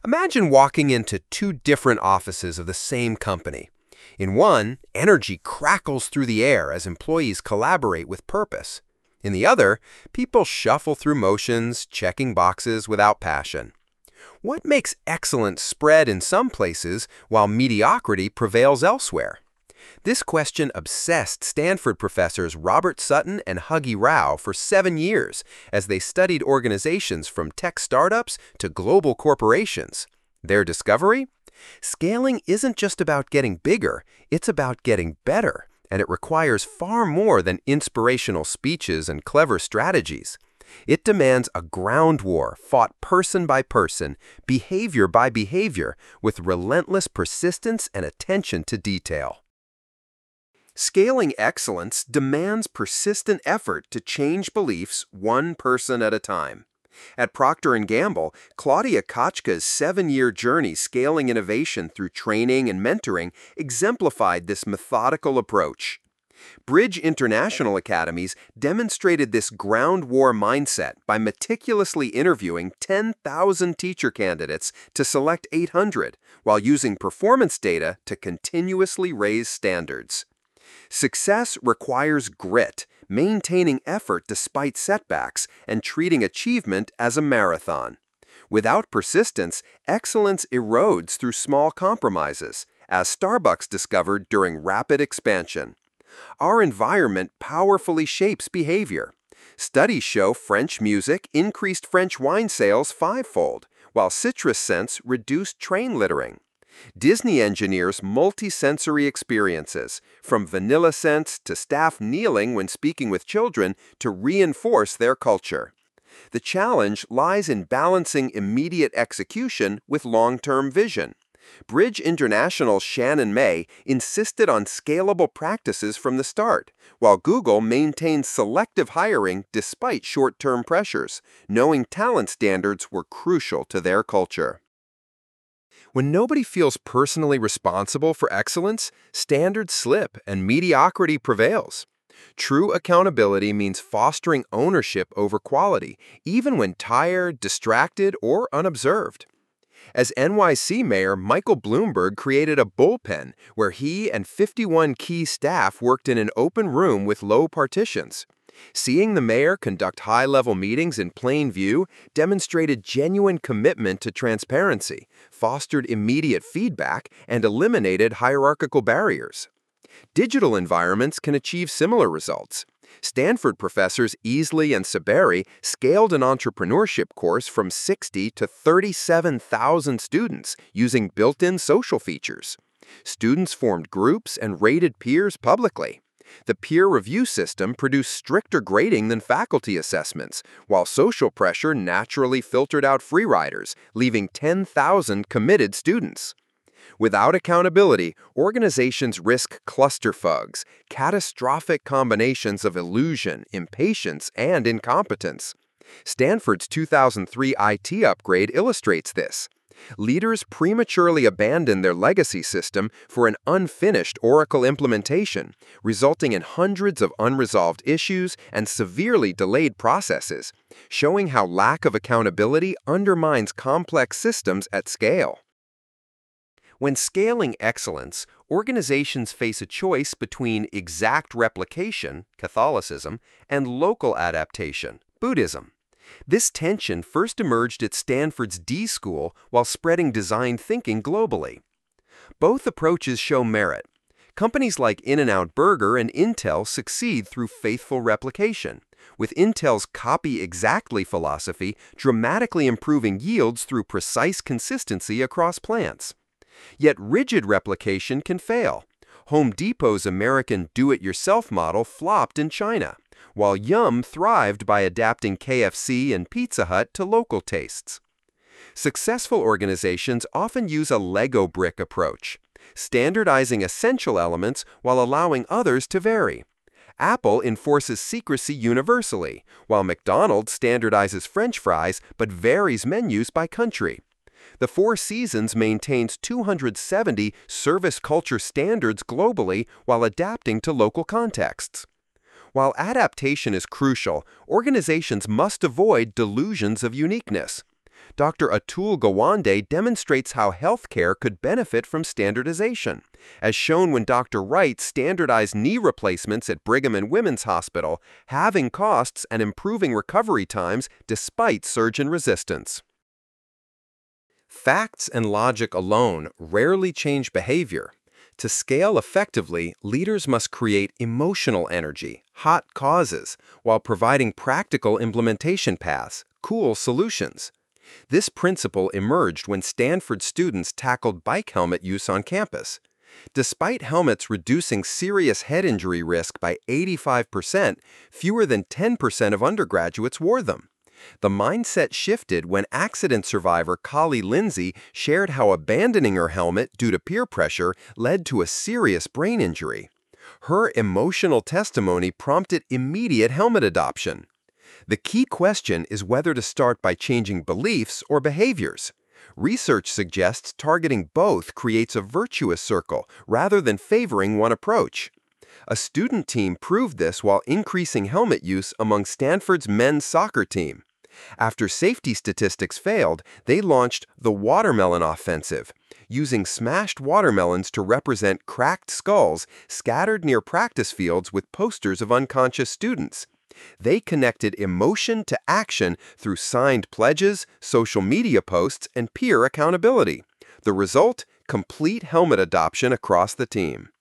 Imagine walking into two different offices of the same company. In one, energy crackles through the air as employees collaborate with purpose. In the other, people shuffle through motions, checking boxes without passion. What makes excellence spread in some places while mediocrity prevails elsewhere? This question obsessed Stanford professors Robert Sutton and Huggy Rao for 7 years as they studied organizations from tech startups to global corporations. Their discovery? Scaling isn't just about getting bigger, it's about getting better, and it requires far more than inspirational speeches and clever strategies. It demands a ground war fought person by person, behavior by behavior, with relentless persistence and attention to detail. Scaling excellence demands persistent effort to change beliefs one person at a time. At Procter & Gamble, Claudia Kotchka's 7-year journey scaling innovation through training and mentoring exemplified this methodical approach. Bridge International Academies demonstrated this ground war mindset by meticulously interviewing 10,000 teacher candidates to select 800, while using performance data to continuously raise standards. Success requires grit, maintaining effort despite setbacks, and treating achievement as a marathon. Without persistence, excellence erodes through small compromises, as Starbucks discovered during rapid expansion. Our environment powerfully shapes behavior. Studies show French music increased French wine sales 5-fold, while citrus scents reduced train littering. Disney engineers multi-sensory experiences, from vanilla scents to staff kneeling when speaking with children, to reinforce their culture. The challenge lies in balancing immediate execution with long-term vision. Bridge International's Shannon May insisted on scalable practices from the start, while Google maintained selective hiring despite short-term pressures, knowing talent standards were crucial to their culture. When nobody feels personally responsible for excellence, standards slip and mediocrity prevails. True accountability means fostering ownership over quality, even when tired, distracted, or unobserved. As NYC Mayor Michael Bloomberg created a bullpen where he and 51 key staff worked in an open room with low partitions. Seeing the mayor conduct high-level meetings in plain view demonstrated genuine commitment to transparency, fostered immediate feedback, and eliminated hierarchical barriers. Digital environments can achieve similar results. Stanford professors Easley and Saberi scaled an entrepreneurship course from 60 to 37,000 students using built-in social features. Students formed groups and rated peers publicly. The peer review system produced stricter grading than faculty assessments, while social pressure naturally filtered out free riders, leaving 10,000 committed students. Without accountability, organizations risk clusterfugs, catastrophic combinations of illusion, impatience, and incompetence. Stanford's 2003 IT upgrade illustrates this. Leaders prematurely abandoned their legacy system for an unfinished Oracle implementation, resulting in hundreds of unresolved issues and severely delayed processes, showing how lack of accountability undermines complex systems at scale. When scaling excellence, organizations face a choice between exact replication, Catholicism, and local adaptation, Buddhism. This tension first emerged at Stanford's D School while spreading design thinking globally. Both approaches show merit. Companies like In-N-Out Burger and Intel succeed through faithful replication, with Intel's copy exactly philosophy dramatically improving yields through precise consistency across plants. Yet rigid replication can fail. Home Depot's American do-it-yourself model flopped in China, while Yum thrived by adapting KFC and Pizza Hut to local tastes. Successful organizations often use a Lego brick approach, standardizing essential elements while allowing others to vary. Apple enforces secrecy universally, while McDonald's standardizes French fries but varies menus by country. The Four Seasons maintains 270 service culture standards globally while adapting to local contexts. While adaptation is crucial, organizations must avoid delusions of uniqueness. Dr. Atul Gawande demonstrates how healthcare could benefit from standardization, as shown when Dr. Wright standardized knee replacements at Brigham and Women's Hospital, halving costs and improving recovery times despite surgeon resistance. Facts and logic alone rarely change behavior. To scale effectively, leaders must create emotional energy, hot causes, while providing practical implementation paths, cool solutions. This principle emerged when Stanford students tackled bike helmet use on campus. Despite helmets reducing serious head injury risk by 85%, fewer than 10% of undergraduates wore them. The mindset shifted when accident survivor Kali Lindsay shared how abandoning her helmet due to peer pressure led to a serious brain injury. Her emotional testimony prompted immediate helmet adoption. The key question is whether to start by changing beliefs or behaviors. Research suggests targeting both creates a virtuous circle rather than favoring one approach. A student team proved this while increasing helmet use among Stanford's men's soccer team. After safety statistics failed, they launched the Watermelon Offensive, using smashed watermelons to represent cracked skulls scattered near practice fields with posters of unconscious students. They connected emotion to action through signed pledges, social media posts, and peer accountability. The result? Complete helmet adoption across the team.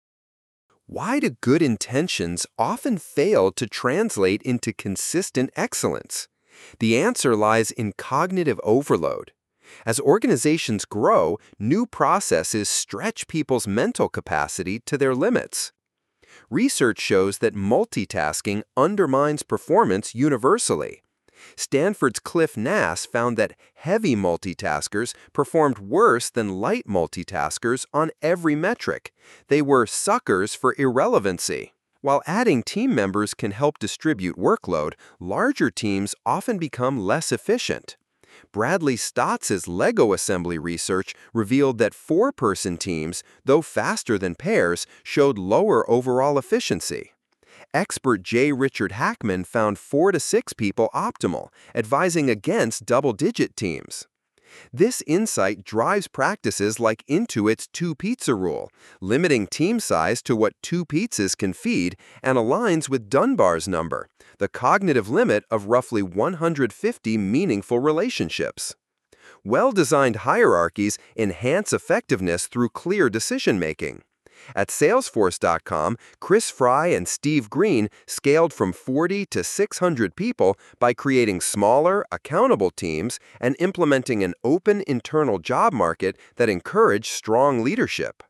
Why do good intentions often fail to translate into consistent excellence? The answer lies in cognitive overload. As organizations grow, new processes stretch people's mental capacity to their limits. Research shows that multitasking undermines performance universally. Stanford's Cliff Nass found that heavy multitaskers performed worse than light multitaskers on every metric. They were suckers for irrelevancy. While adding team members can help distribute workload, larger teams often become less efficient. Bradley Stotts' Lego assembly research revealed that four-person teams, though faster than pairs, showed lower overall efficiency. Expert J. Richard Hackman found 4 to 6 people optimal, advising against double-digit teams. This insight drives practices like Intuit's two-pizza rule, limiting team size to what 2 pizzas can feed, and aligns with Dunbar's number, the cognitive limit of roughly 150 meaningful relationships. Well-designed hierarchies enhance effectiveness through clear decision-making. At Salesforce.com, Chris Fry and Steve Green scaled from 40 to 600 people by creating smaller, accountable teams and implementing an open internal job market that encouraged strong leadership.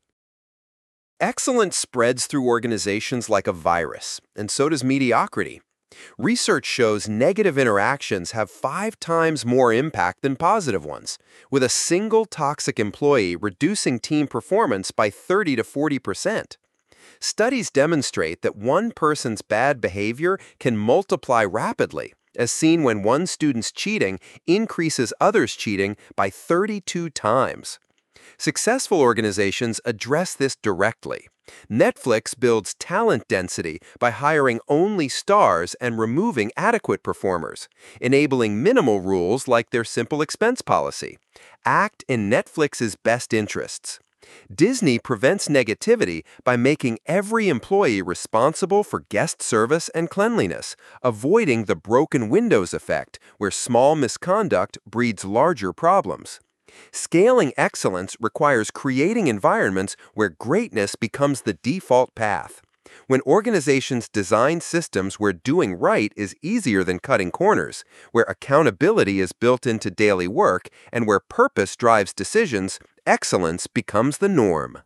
Excellence spreads through organizations like a virus, and so does mediocrity. Research shows negative interactions have 5 times more impact than positive ones, with a single toxic employee reducing team performance by 30 to 40%. Studies demonstrate that one person's bad behavior can multiply rapidly, as seen when one student's cheating increases others' cheating by 32 times. Successful organizations address this directly. Netflix builds talent density by hiring only stars and removing adequate performers, enabling minimal rules like their simple expense policy. Act in Netflix's best interests. Disney prevents negativity by making every employee responsible for guest service and cleanliness, avoiding the broken windows effect, where small misconduct breeds larger problems. Scaling excellence requires creating environments where greatness becomes the default path. When organizations design systems where doing right is easier than cutting corners, where accountability is built into daily work, and where purpose drives decisions, excellence becomes the norm.